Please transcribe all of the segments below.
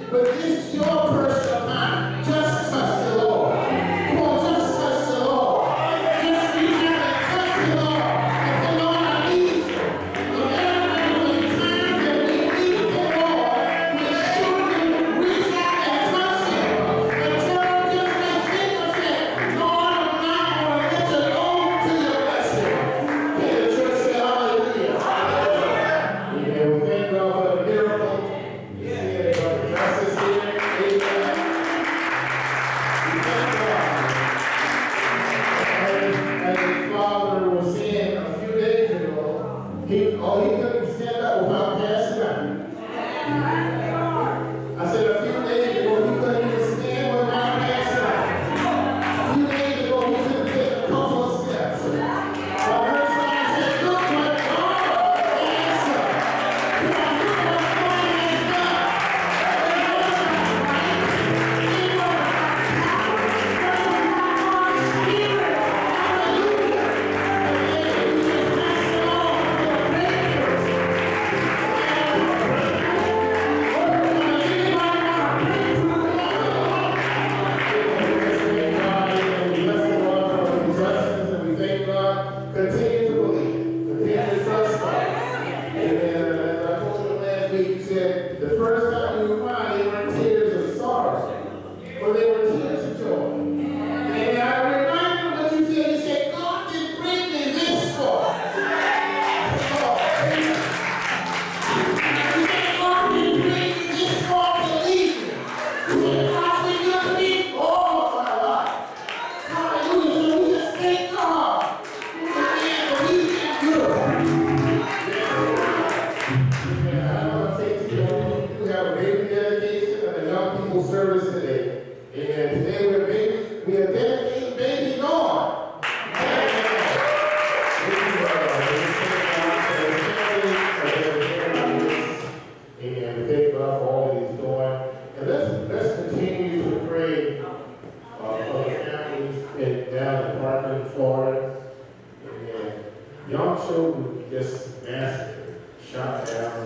but this is your personal time. Just touch the Lord. Come on, just touch the Lord. Just reach out and touch the Lord. And the Lord, I need you. And every time that we need the Lord, we should reach out and touch Him. And tell Him just like Jacob said, Lord, I'm not going to let you go till you bless Him. And the church said, hallelujah. Amen. We thank God for the miracle. Yeah, Brother Justice here. Amen. We thank God. As his father was saying a few days ago, he couldn't stand up without passing out. I said a few days ago, he couldn't even stand without passing out. A few days ago, he couldn't take a couple of steps. But her son said, look what God has done. Come on, look what God has done. Continue to believe. Continue to trust God. Amen. And I told you last week, he said, the first time you were crying, they weren't tears of sorrow, but they were tears of joy. And I remind you what you said. You said, God didn't bring me this far. You said, God didn't bring me this far to leave me. You said, God's been good to me all my life. Hallelujah. So we just thank God. Service today. Amen. Today we are dedicating baby God. Amen. Amen. We thank God for all that He's doing. And let's continue to pray for the families down in Parkland, Florida. Amen. Young children just massacred, shot down.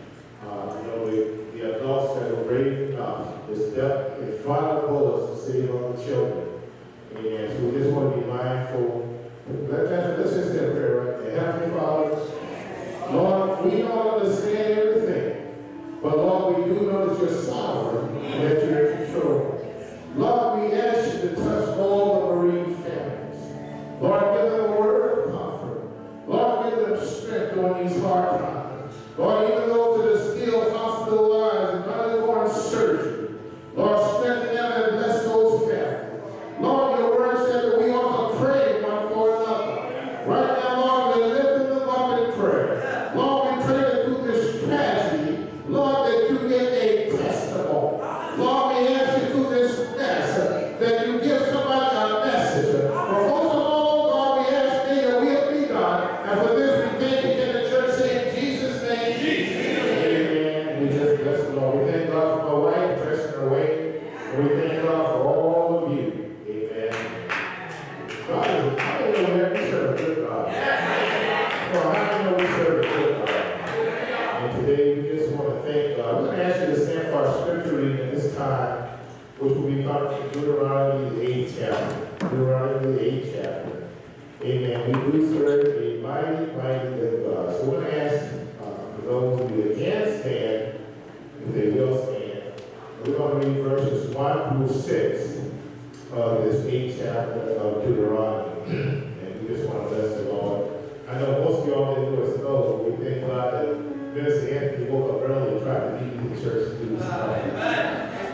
The adults that are brave enough to step in front of bullets to save our children. And so we just want to be mindful. Let's just say a prayer right there. Heavenly Father, Lord, we don't understand everything, but Lord, we do know that you're sovereign and that you're in control. Lord, we ask you to touch all the bereaved families. Lord, give them a word of comfort. Lord, give them strength during these hard times. Lord, even those that are still hospitalized and undergoing surgery, Lord, strengthen them and bless those families. Lord, your word said that we ought to pray one for another. Right now, Lord, we're lifting them up in prayer. Lord, we pray that through this tragedy, Lord, that you get a testimony. Lord, we ask you through this mess that you give somebody a message. But most of all, God, we ask thee that will be done. And for this, we thank you in the church saying, in Jesus' name, Jesus. Amen. We just bless the Lord. We thank God for my wife, pressing her way. And we thank God for all of you. Amen. God is a hallelujah. We serve a good God. Well, how do you know we serve a good God? And today we just want to thank God. We're going to ask you to stand for our scripture reading at this time, which will be coming from Deuteronomy the 8th chapter. Deuteronomy the 8th chapter. Amen. We do serve a mighty, mighty good God. So we're going to ask for those who can stand, if they will stand. We're going to read verses 1 through 6 of this 8th chapter of Deuteronomy. And we just want to bless the Lord. I know most of y'all didn't do us know, but we thank God that Minister Anthony woke up early and tried to meet in the church to do this. Amen.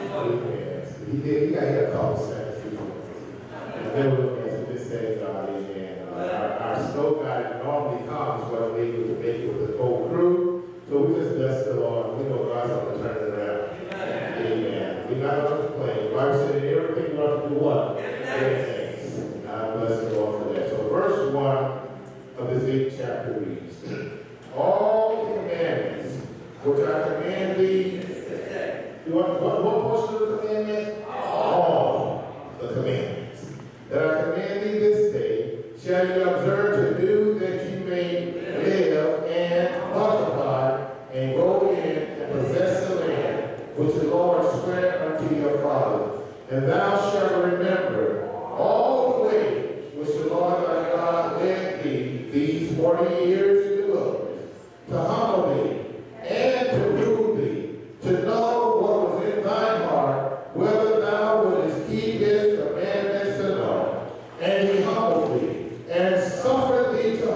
He did. He got here a couple seconds. And then we're looking at this saying, God, amen. Our snow guy that normally comes wasn't able to make it with the whole crew. So we just bless the Lord. We know God's going to turn it around. Amen. We're not going to complain. The Bible said in everything we ought to do what? Amen. God bless the Lord for that. So verse 1 of this 8th chapter reads, all the commandments which I command thee. What portion of the commandment? All the commandments that I command thee this day shall you observe to do, that you may live and multiply and go in and possess the land which the Lord swear unto your father, and thou shalt remember all the way which the Lord thy God led thee these 40 years in the wilderness, to humble thee, and to prove thee, to know what was in thine heart, whether thou wouldest keep his commandments or no. And he humbled thee, and suffered thee to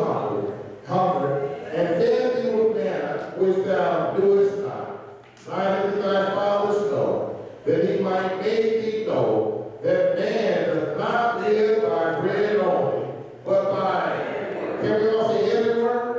hunger, and fed thee with manna, which thou knewest not, neither did thy fathers know, that he might make thee know that man does not live by bread only, but by, can we all say every word?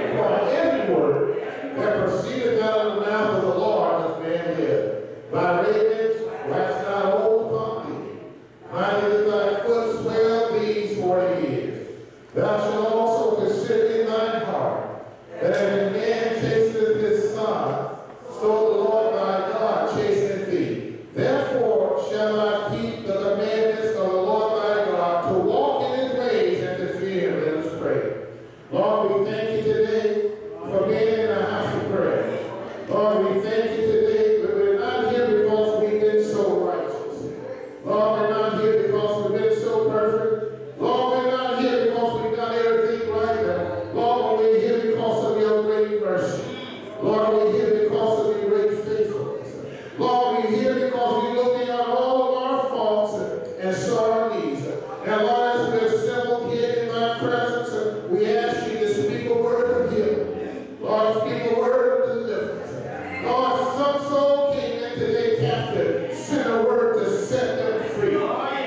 Every word that proceedeth out of the mouth of the Lord does man live. Thy ravens wax not old upon thee, neither did thy foot swell these 40 years. Thou shalt also consider in thine heart, that as a man chasteneth his son, so the Lord thy God chasteneth thee. Therefore shall thou keep the commandments of the Lord thy God, to walk in his ways and to fear him. Let us pray. Lord, we thank you today for being in the house of prayer. Lord, we thank you today that we're not here because we've been so righteous. Lord, we're not here because we've been so perfect. Lord, we're not here because we've done everything right. Lord, we're here because of your great mercy. Lord, we're here because of your great faithfulness. Lord, we're here because we look beyond all of our faults and saw our needs. And Lord, as we assembled here in thy presence, we ask you to speak a word of healing. Lord, speak a word of deliverance. Lord, some soul came in today captive. Send a word to set them free.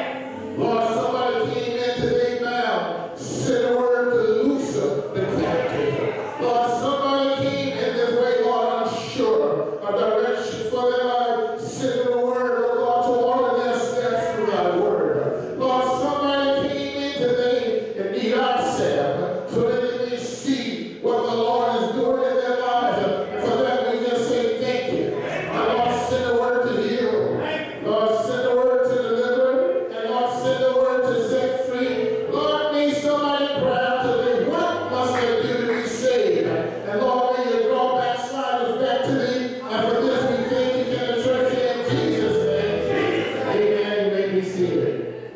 Lord, somebody came in today bound. Send a word to loose the captive. Lord, somebody came in this way, Lord, unsure of direction for their life. Send a word, oh Lord, to order their steps through thy word. Lord, somebody came in today and need ourselves so that they may see what the Lord is doing in their lives. And for that, we just say thank you. And Lord, send a word to heal. Lord, send a word to deliver. And Lord, send a word to set free. Lord, may somebody cry out today, what must I do to be saved? And Lord, may you draw backsliders back to thee. And for this, we thank you in the church in Jesus' name. Amen. You may be seated.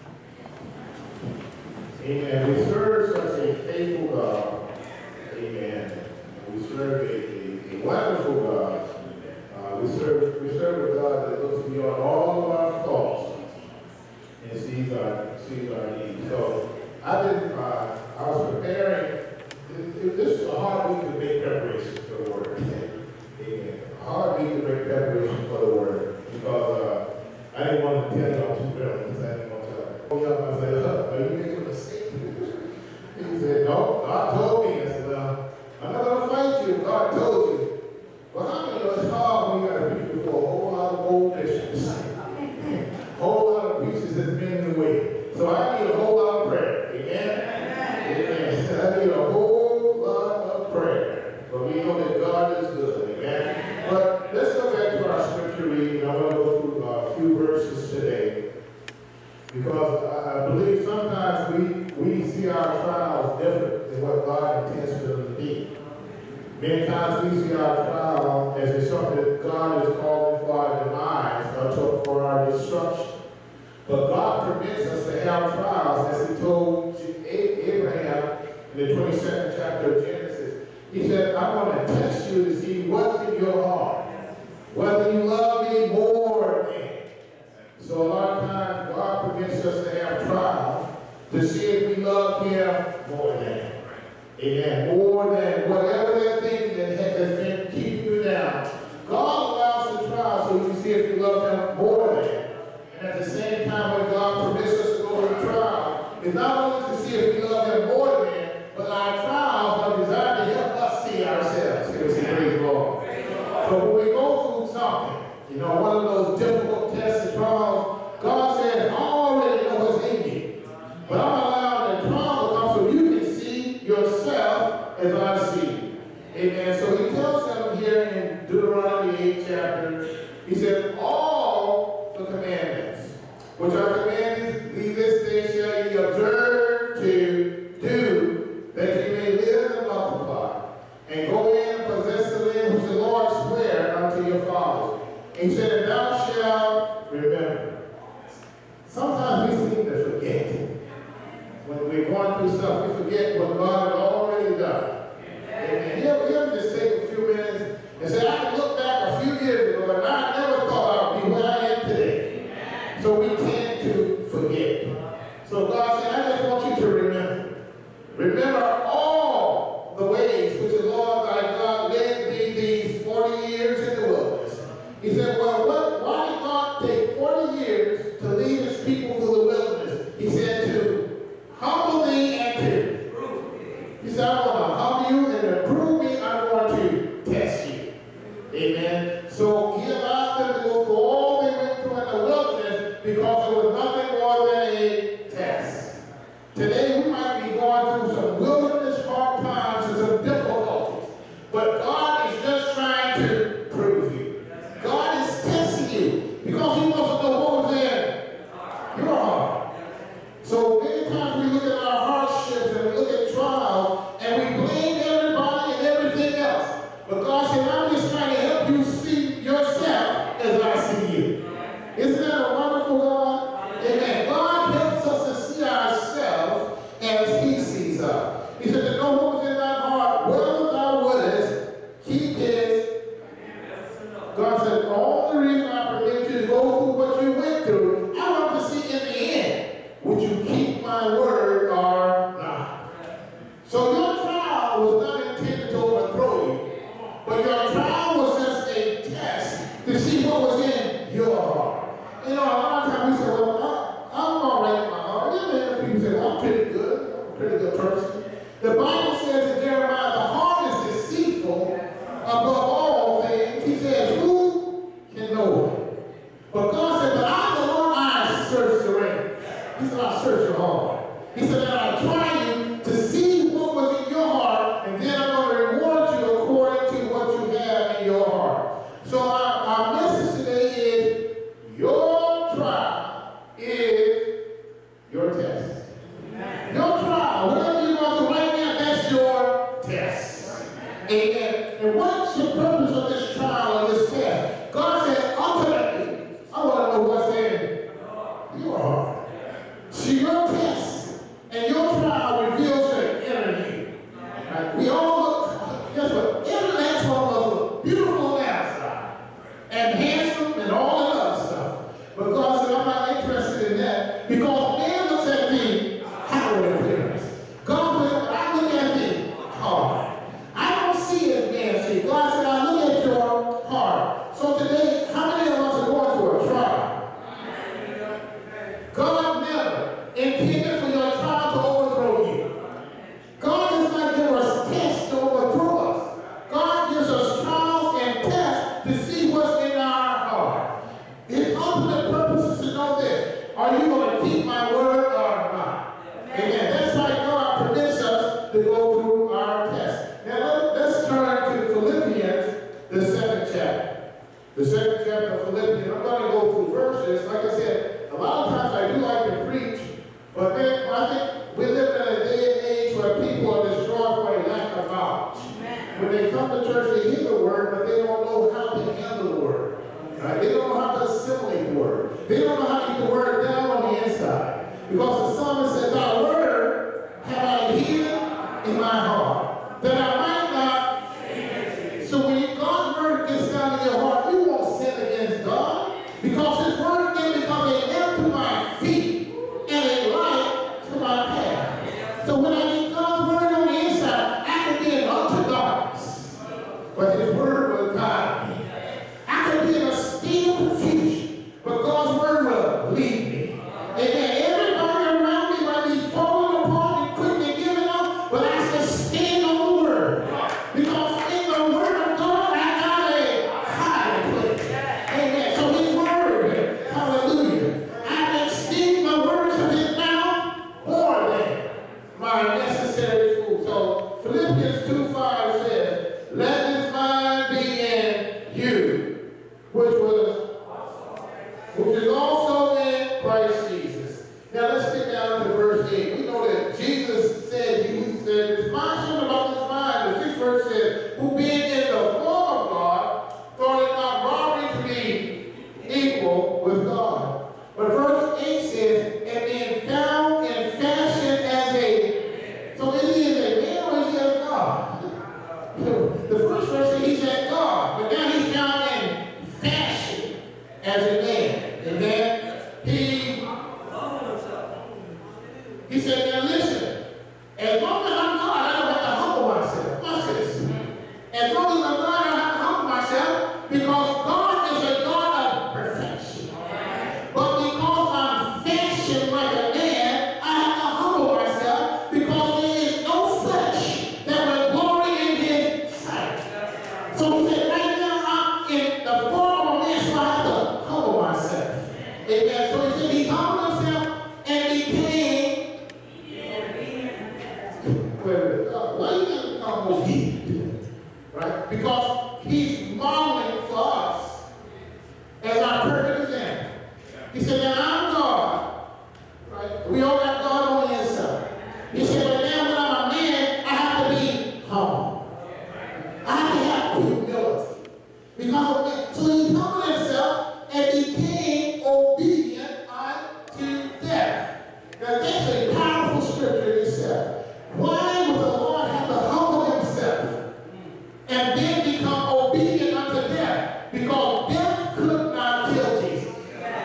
Amen. We serve such a faithful God. Amen. We serve a wonderful God. We serve a God that looks beyond all of our faults and sees our needs. So I was preparing. This is a hard week to make preparations for the word. Amen. A hard week to make preparations for the word because I didn't want to tell y'all too early because I didn't want to. I said, are you making a mistake? He said, no, God told me. I said, well, I'm not going to fight you if God told you. Well, how many of us hard when you got to preach before a whole lot of old bishops? A whole lot of preachers that's been in the way. So I need a whole lot of prayer. Amen? Amen. I need a whole lot of prayer. But we know that God is good. Amen? But let's go back to our scripture reading. I want to go through a few verses today. Because I believe sometimes we see our trials different than what God intends for them to be. Many times we see our trial as something that God is calling for our demise or for our destruction. But God permits us to have trials, as he told Abraham in the 22nd chapter of Genesis. He said, I want to test you to see what's in your heart, whether you love me more than. So a lot of times God permits us to have trials to see if we love him more than. Amen. More than whatever that thing that has been keeping you down. God allows the trial so you can see if you love him more than. And at the same time, when God permits us to go through trial, it's not only to see if we love him more than, but our trials are designed to help us see ourselves. It was a great Lord. So when we go through something, one of those difficult tests and trials, God said, I already know what's in you. But I'm allowing the trial to come so you can see yourself as I see you. Amen. So he tells them here in Deuteronomy 8 chapter, he said, all the commandments, which are commanded thee this day shall ye observe to do, that ye may live and multiply, and go in and possess the land which the Lord sware unto your fathers. And he said, and thou we tend to forget. So God said, I just want you to remember. Remember all the ways which the Lord thy God led thee these 40 years in the wilderness. He said, well, why did God take 40 years to lead his people through the wilderness? He said to humble thee and to prove. He said, I want to humble you, and to prove me, I'm going to test you. Amen. So he allowed them to go through all they went through in the wilderness because it was nothing more than a test. Today we might be going through some wilderness, hard times, and some difficulties. But God is just trying to prove you. God is testing you because he wants to know what was in your heart. So many times we look at our hardships and we look at trials and we blame everybody and everything else. But God said, I'm just trying to help you see yourself as I see you. Isn't that a wonderful God? Amen. God helps us to see ourselves as he sees us. He said, to know what was in thy heart, whether thou wouldest keep his. God said, all the reason I permit you to go through what you went through, I want to see in the end, would you keep my word or not? So your trial was not intended to overthrow you, but your trial was just a test to see what was in your heart. You know, a lot of times we say, well, I'm all right in my heart. You know, people say, well, I'm pretty good. I'm a pretty good person. The Bible says in Jeremiah, the heart is deceitful above all things. He says, who can know it? But God said, but I'm the Lord, I search the reins. He said, I search your heart. He said, that I try you to see what was in your heart, and then I'm going to reward you according to what you have in your heart. So our message today is, your trial is your test. Your trial, whatever you're going through right now, that's your test. Amen. And what's the purpose of this trial or this test? God said, ultimately, I want to know what's in your heart. See, your test and your trial reveals the inner you. Right? We all look, guess what? Every one of us look beautiful on the outside and handsome and all that other stuff. But God said, I'm not interested in that because man looks at the outward appearance. God said, I look at the heart. I don't see as man sees. God said, I look at your heart. So today, how many of us are going through a trial? God never intended for your trial to overthrow you. God does not give us tests to overthrow us. God gives us trials and tests to see what's in our heart. His ultimate purpose is to know this. Are you going to keep my word or not? Amen. That's why God permits us to go through our test. Now let's turn to Philippians, the 2nd chapter. The 2nd chapter of Philippians. I'm going to go through verses. Like I said, a lot of times I do like to preach, but then I think we live in a day and age where people are destroyed for a lack of knowledge. When they come to church, they hear the word, but they don't know how to handle the word. Right? They don't know how to assimilate the word. They don't know how to get the word down on the inside. Because the psalmist said, thy word have I hid in my heart, that I might not sin. So when God's word gets down in your heart, you won't sin against God. Because his word then becomes a lamp to my feet and a light to my path. So when I get God's word on the inside, I can be in utter darkness, but his word will guide me. I can be in a state of confusion, but God's word will lead me. Amen. Everybody around me might be falling apart and quickly giving up, but I can stand on the word. Because in the word of God, I got a hiding place. Amen. So his word, hallelujah. I extend my words of his mouth more than my necessary food. So Philippians 2:5 says, let this mind be in you, which is also in Christ Jesus. Now let's get down to verse 8. We know that Jesus said, he said, it's mind, something about this mind. The 6th verse says, who being in the form of God, thought it not robbery to be equal with God. But verse 8 says, and being found in fashion as a, so is he as a man or is he as God? The first verse says he's at God, but now he's found in fashion as a man. And then he Amen. So he said he humbled himself and became. Why you got to become obedient? Right? Because he's modeling for us as our perfect example. He said, now I'm God. Right? We all got God on the inside. He said, but now when I'm a man, I have to be humble. I have to have humility. Because so he humbled himself and became obedient unto death. Now that's a powerful scripture in itself. Why would the Lord have to humble himself and then become obedient unto death? Because death could not kill Jesus.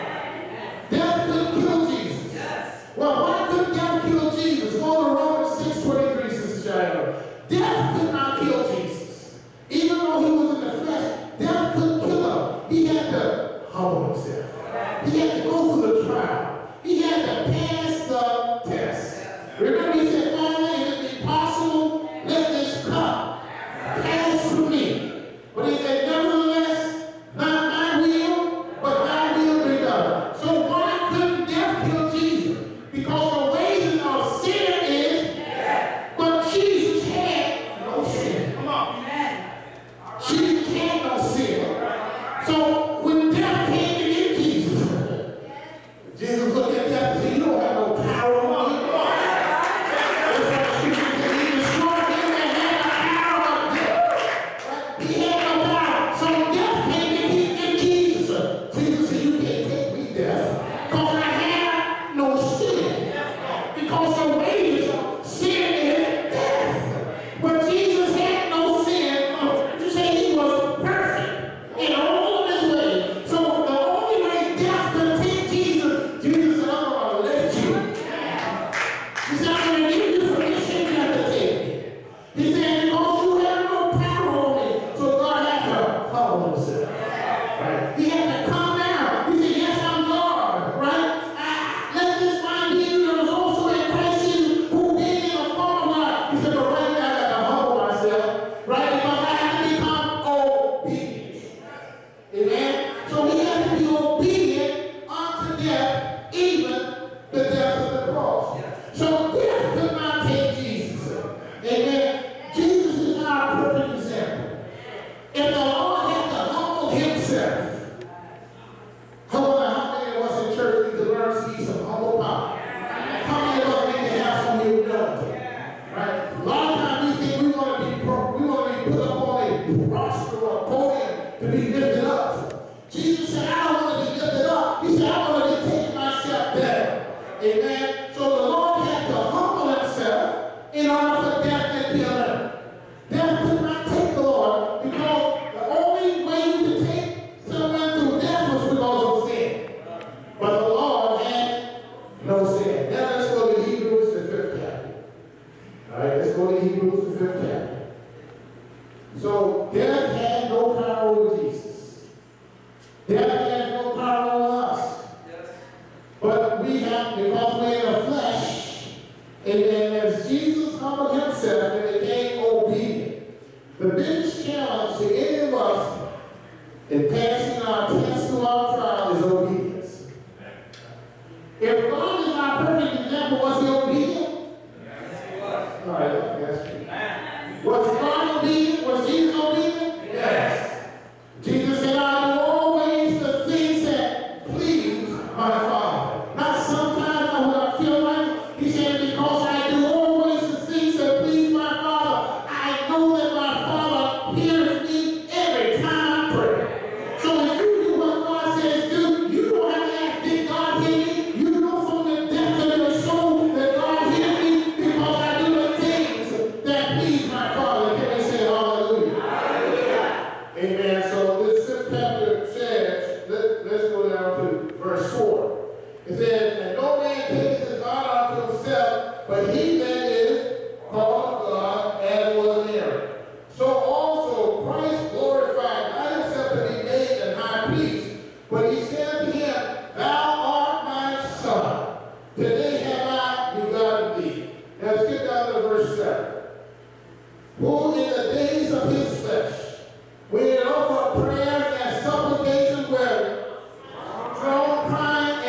Death couldn't kill Jesus. Well, why couldn't death kill Jesus? Go to Romans 6:23, Sister Shiloh. Death could not kill Jesus. Even though he was in the flesh, death couldn't kill him. He had to humble himself. He had to go through the trial. He had to pass the test. Remember he said, Father, if it be possible, let this cup pass through me. But he said, nevertheless, not my will, but thy will be done. So why couldn't death kill Jesus? Because the wages of sin is death. But Jesus had no sin. Come on. Jesus had no sin. So when death came to get Jesus, Jesus looked at death and said, you don't have no power on me. That's why the scripture said he destroyed him that had the power of death. Right? He had no power. So death came to get Jesus. Jesus said, you can't take me, death, because I have no sin. Because the wages of sin is death. But Jesus had no sin. You say he was perfect in all of his ways. So the only way death could take Jesus, Jesus said, I'm going to let you. He said, I'm going to give you permission not to take me. He said, because you have no power on me. So God had to humble himself. Right? He had to come down. He said, yes, I'm God. Right? Let this mind be in you that was also in Christ Jesus, who being in the form of God. He said, but right now I got to humble myself. Right? Because I have to become obedient. Amen? So he had to be obedient unto death, even the death of the cross. So death could not take Jesus. Amen? Jesus is our perfect example. If the Lord had to humble himself, how many of us in church need to learn to be some humble power? How many of us need to have some humility? Right? A lot of times we think we want to be put up on a roster or a podium to be lifted up. Jesus said, I don't want to be lifted up. He said, I want to be taking myself down. Amen? So the Lord had to humble himself in order for death to kill him. Death could not take the Lord because the only way you could take someone through death was because of sin. But the Lord had no sin. Now let's go to Hebrews, the 5th chapter. All right, let's go to Hebrews, the 5th chapter. So death had no power over Jesus. Death has no power over us. But we have, because we're in the flesh, and then as Jesus humbled himself and became obedient, the biggest challenge to any of us in passing our test to our trial is obedience. If God is our perfect example, was he obedient? Yes, he was. All right, yes. Was God obedient? Was Jesus obedient? Yes. Jesus said, I do always the things that please my Father. Not sometimes or when I feel like. He said, because I do always the things that please my Father, I know that my Father hears me every time I pray. So if you do what God says do, you don't have to ask, did God hear me? You know from the depth of your soul that God hears me because I do the things that please my Father. Can we say hallelujah? Hallelujah. Amen. So this 5th chapter says, let's go down to verse 4. It says, and no man takes his honor unto himself, but he that is called of God, as was Aaron. So also Christ glorified not himself to be made an high priest, but he said to him, thou art my son. Today have I begotten thee. Now let's get down to verse 7. Who in the days of his flesh, when he offered prayers and supplications were thrown crying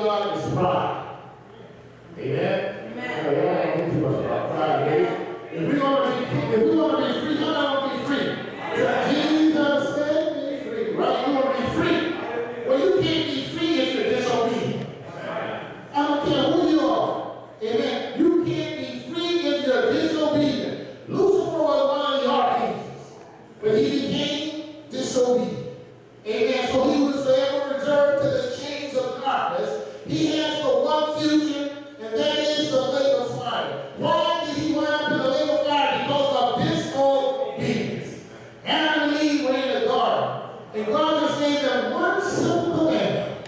God is pride. Amen? Amen. Y'all don't think too much about pride, baby. If we're going to be free, how do we be free? Jesus set me free. Right? You want to be free. Well, you can't be free if you're disobedient. I don't care who you are. Amen. You can't be free if you're disobedient. Lucifer was one of the archangels, but he became disobedient. Amen. So he was forever reserved to the chains of darkness. He has but one future, and that is the lake of fire. Why did he wind up in the lake of fire? Because of disobedience. Adam and Eve were in the garden, and God just gave them one simple commandment.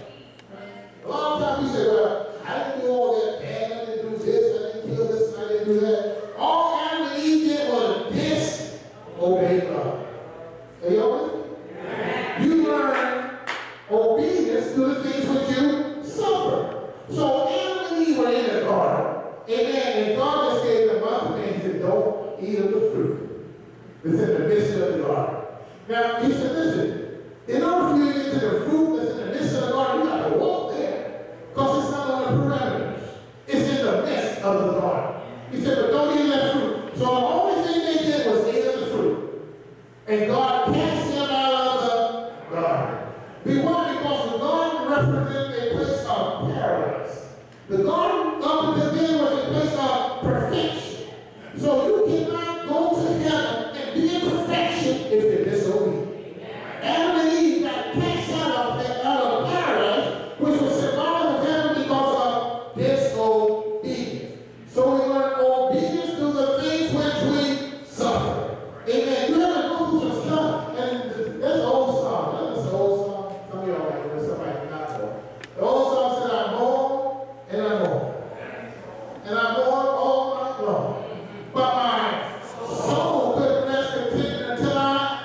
A lot of times we say, well, I didn't do all that bad, I didn't do this, I didn't kill this, I didn't do that. All Adam and Eve did was disobey God. Are y'all with me? You learn obedience through the things which you suffer. So Adam and Eve were in the garden. Amen. And God just gave them one command. He said, don't eat of the fruit that's in the midst of the garden. Now, he said, listen, in order for you to get to the fruit that's in the midst of the garden, you have to walk there. Because it's not on the perimeters. It's in the midst of the garden. He said, but don't eat of that fruit. So the only thing they did was eat of the fruit. And God cast them out of the garden. Why? Because the garden represented a place of paradise. The garden up until then was a place of perfection. So you cannot go to heaven and be in perfection if you're disobedient. Adam and Eve got cast out of paradise, which was symbolic of heaven because of disobedience. So we learn obedience through the things which we suffer. Amen. You have to go through some stuff, and that's an old song. That's an old song. Some of y'all like it, somebody not know. The old song said, I'm born and I'm born. And I'm born all night long. But my soul couldn't rest content until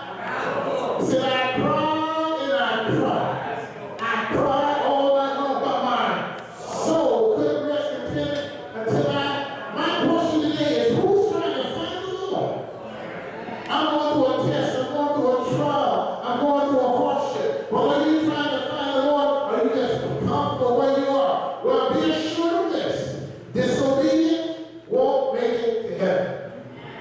I said, I cried and I cried. I cried all night long, but my soul couldn't rest content until my question today is, who's trying to find the Lord? I'm going through a test, I'm going through a trial, I'm going through a hardship. But are you trying to find the Lord, or are you just comfortable where you are? Well, be assured of this. Disobedience won't make it to heaven.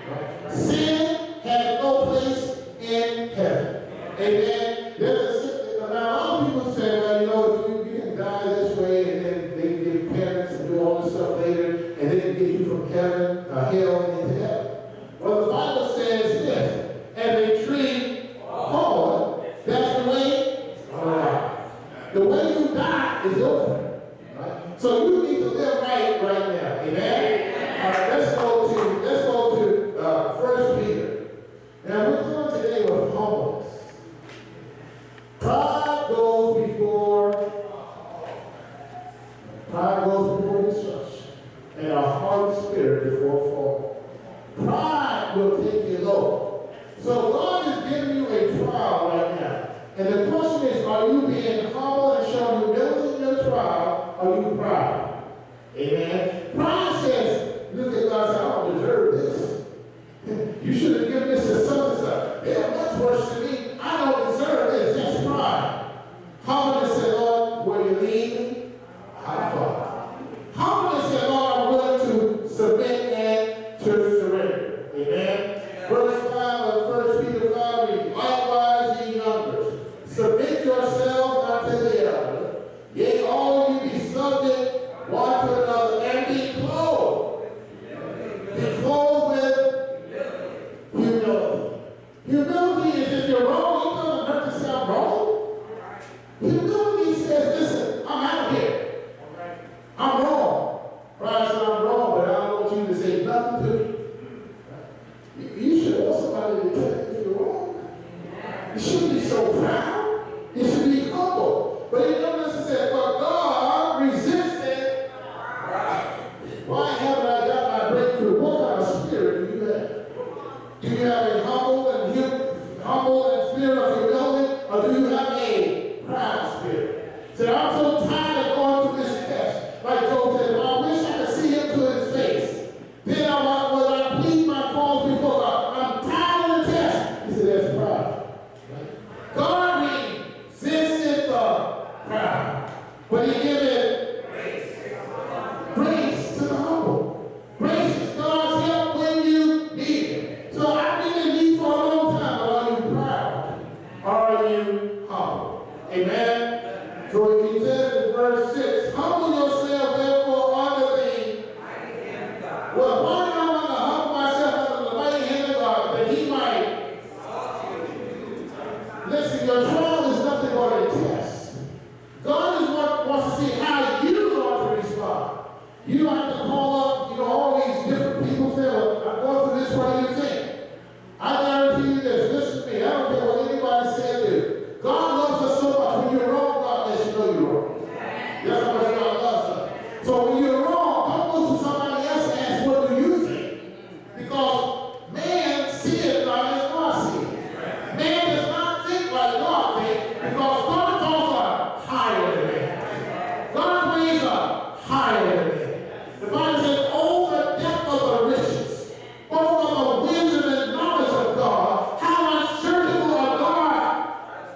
Sin has no place in heaven. Amen. Now, a lot of people say, well, you know, if you can die this way, and then they can give penance and do all this stuff later, and they can get you from heaven, hell into heaven. Well, the Bible says this, as a tree fallen, that's the way of life. The way you die is over. Right? So you need to live right now. Amen? All right, let's go to 1 Peter. Now we're going today with humbleness. Pride goes before destruction, and a hard spirit before fall. Pride will take you low. So God is giving you a trial right now. And the question is, are you being humble and showing humility in your trial, or are you proud? Amen. Pride says, look at God and say, I don't deserve this. You should have given this to something. They're much worse than me. I don't deserve this. That's pride. Humbleness said, Lord, will you lead me? How far? Humbleness said, Lord, I'm willing to submit and to surrender. Amen. Verse 5 of 1 Peter 5 reads, likewise, ye youngers, submit yourselves unto the elder. Yea, all ye be subject one to another, and You don't have to call up, all these different people say, well, I'm going through this, what do you think? I guarantee you this, listen to me, I don't care what anybody said to. God loves us so much. When you're wrong, God lets you know you're wrong. That's how much God loves us. So when you're wrong, don't go to somebody else and ask, what do you think? Because man seeth not as God seeth. Man does not think like God thinks, because God's thoughts are higher than man. God's ways are higher than man. The Bible says, oh, the depth of the riches, both of the wisdom and knowledge of God, how unsearchable are God.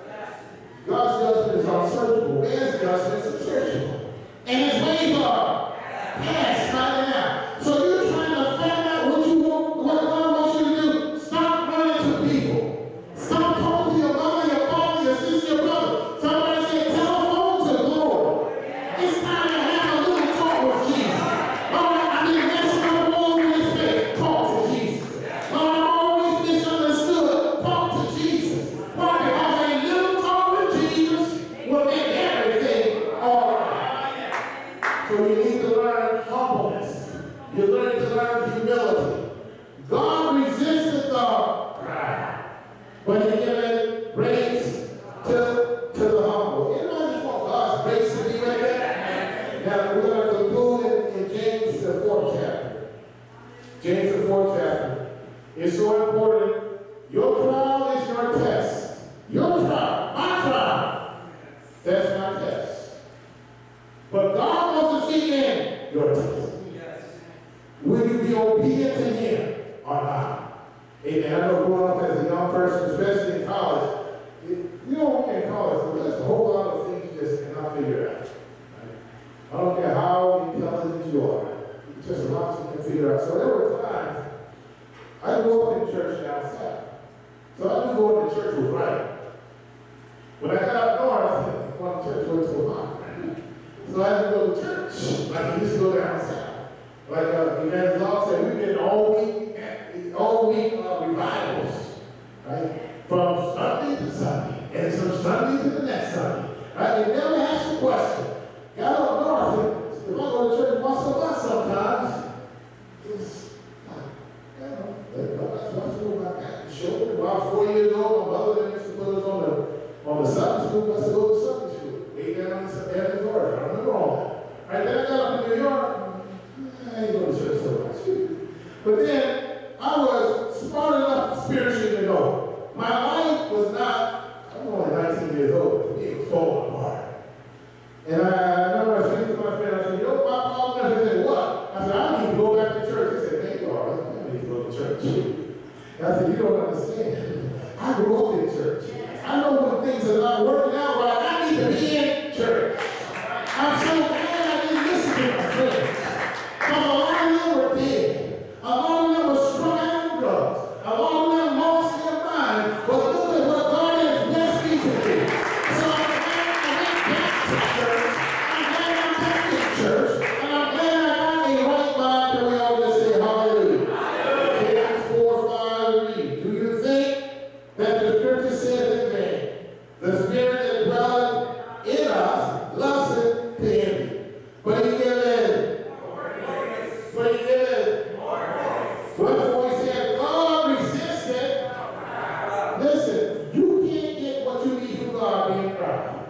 God's judgment is unsearchable. Man's judgment is unsearchable. And his ways are past right now. So you're trying to find out what God wants you to do. Stop running to people. Stop talking to your mother, your father, your sister, your brother. Somebody said, telephone to the Lord. It's time to have a little talk with Jesus. Lord, I've been messing up all over this faith. Talk to Jesus. Lord, I've always misunderstood. Talk to Jesus. Why? Because a little talk with Jesus will make everything all right. So you need to learn humbleness. You learn to learn humility. God resisted the proud, but he given grace to the humble. Anybody just want God's grace to be right there? Now we're going to conclude in James the 4th chapter. James the 4th chapter. It's so important. Your trial is your test. Your trial, my trial, that's my test. But God wants to see in your test. Will you be obedient to him or not? Amen. I know growing up as a young person, especially in college, you know, in college, there's a whole lot of things you just cannot figure out. Right? I don't care how intelligent you are. It's just a lot you can figure out. So there were times I grew up in church down south. So I knew going to church was right. When I got up north, one church went to a lot. So I had to go to church like I used to go down south. Like Evangelist Law said, we've been all week revivals, right? From Sunday to Sunday, and from Sunday to the next Sunday. Right? They never asked a question. Got up north, if I go to church once a month sometimes, it's that's what's going on. Sure, when I was 4 years old, my mother used to put us on the Sunday school. I said, go to Sunday school. Way down in Georgia. I remember all that. Right, then I got up in New York. I ain't going to church so much. But then I was smart enough spiritually to know my life was not, I'm only 19 years old, but to me it was falling apart. And I remember I said to my friend, I said, you know what my problem is? He said, what? I said, I need to go back to church. He said, thank you, all right. I need to go to church. And I said, you don't understand. I grew up in church. I know when things are not working out right, I need to be in church. I'm so glad I didn't listen to my friends. Because a lot of them were dead. A lot of them were strung out on drugs. A lot of them lost their mind. But look at what God has blessed me to do. So I'm glad I went back to church. I'm glad I'm back in church. And I'm glad I got a right mind that we all just say hallelujah. James 4:5 read. Do you think that the scripture says in vain? The spirit that dwelleth in us lusteth to envy. But he giveth. But he giveth. Wherefore he said, God resisted. Listen, you can't get what you need from God being proud.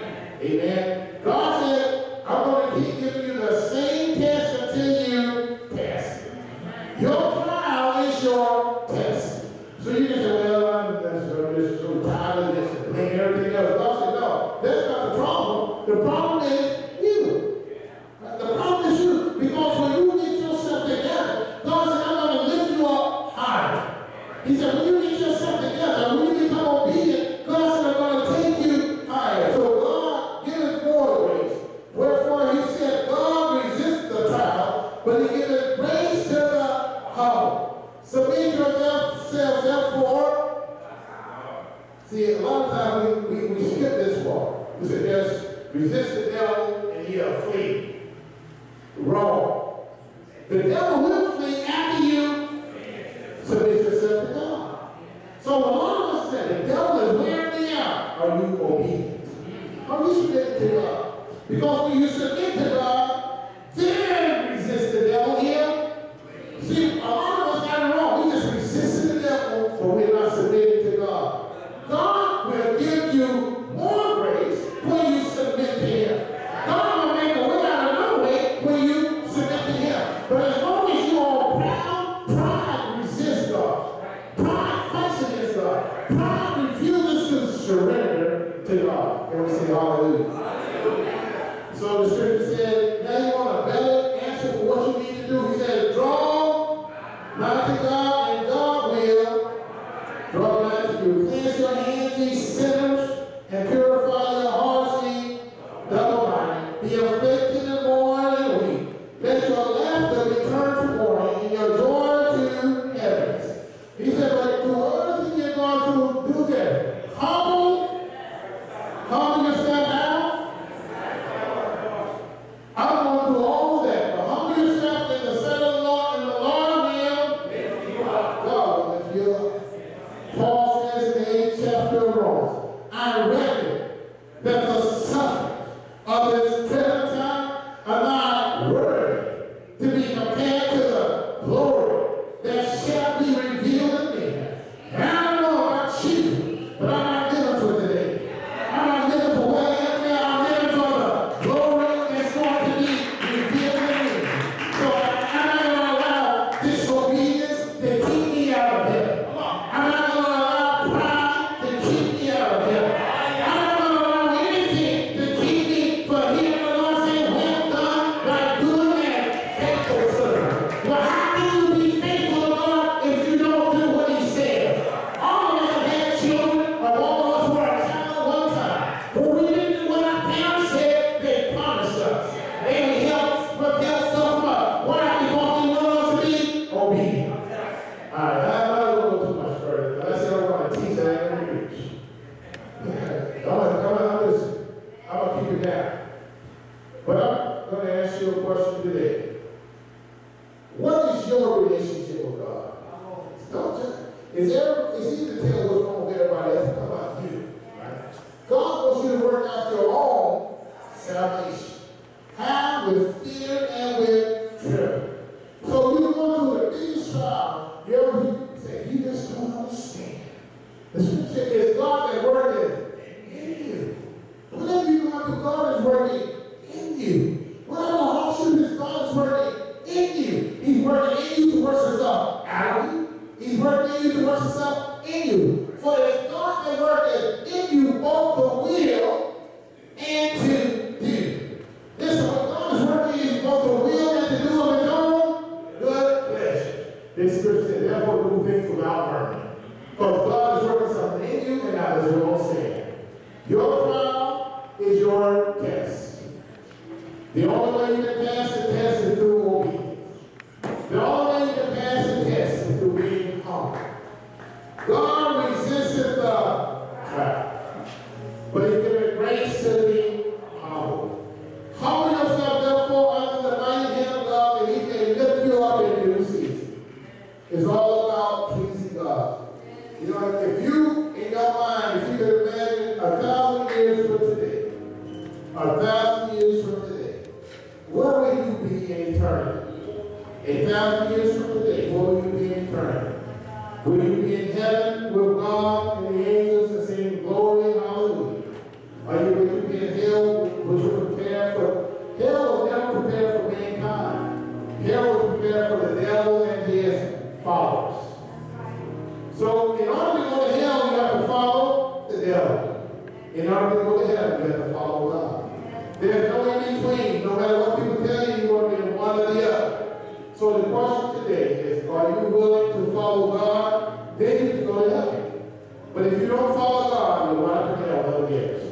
Amen. God said, I'm going to keep giving you the same test until you pass it. Your trial is your test. So you can say, well, I'm just so tired of this and blame everything else. God said, no, that's not the problem. The problem is you. The problem is you. Because when you get yourself together, God said, I'm going to lift you up higher. He said, when you get yourself together, when you become obedient, God said, I'm going to take you higher. So God giveth more grace. Wherefore he said, God resists the proud, but he giveth grace to the humble. Submit yourselves therefore. See, a lot of times we skip this part. We say, just resist the devil and he'll flee. Wrong. The devil will flee after you submit yourself to God. So a lot of us say, the devil is wearing me out. Are you obedient? Are you submitting to God? Because when you submit to God, then be afflicted and mourn and weep. Let your laughter return to mourning and your joy to heaviness. He said, but through everything you're going to do that, humble yourself down. I'm going through all of that, but humble yourself in the sight of the Lord, and the Lord will lift you up. God will lift you up. Paul says in the 8th chapter of Romans, I reckon that the sufferings of this present time are not worthy to be compared to the glory that shall be revealed in me. And I don't know about you, but I'm not living for today. I'm not living for what I am now. I'm living for the glory that's going to be revealed in me. So I'm not going to allow disobedience to keep me out of heaven. I'm not going to allow pride to keep me out of heaven. I'm not going to allow anything to keep me from hearing the Lord say, well done, thy good and faithful servant. Well, how can you be faithful to God if you don't do what he said? All of us have had children, or all of us were a child at one time. When we didn't do what our parents said, they punished us. They would help stuff up. What are we going to want us to be? Obedient. All right, I'm not going to go too much further. But I said I'm going to teach, I ain't going to preach. I'm going to keep it down. But I'm going to ask you a question today. What is your relationship with God? Don't you? It's easy to tell what's wrong with everybody else. How about you? Right? God wants you to work out your own salvation. How? With fear and with trembling. So you go through the biggest trial, you ever say, you just don't understand. The scripture is God that worketh in you. Whatever you're going through, God is working in you. Whatever hardship is, God is working in you. He's working in you to work yourself out of you. He's working in you to work yourself in you. For it's God that worketh in you both to will and to do. Listen, when God is working in you both to will and to do of his own good pleasure. This scripture said, therefore do things without murmuring. Because God is working something in you and out of your own sin. Your trial is your test. The only way you can pass the test is through obedience. The only way you can pass the test is through being humble. God resisteth the proud, but he giveth grace to the humble. Humble yourself therefore under the mighty hand of God, that he may lift you up in due season. It's all about pleasing God. You know, if you, in your mind, if you could imagine 1,000 years from today, 1,000 years from today, where will you be in eternity? 1,000 years from today, where will you be in eternity? Will you be in heaven with God and the angels and sing glory and hallelujah? Or will you be in hell, which will prepare for, hell was never prepared for mankind. Hell was prepared for the devil and his followers. So in order to go to hell, you have to follow the devil. In order to go to heaven, you have to follow God. There's no in between. No matter what people tell you, you're going to be one or the other. So the question today is, are you willing to follow God? Then you can go to heaven. But if you don't follow God, you're going to hell, no gives.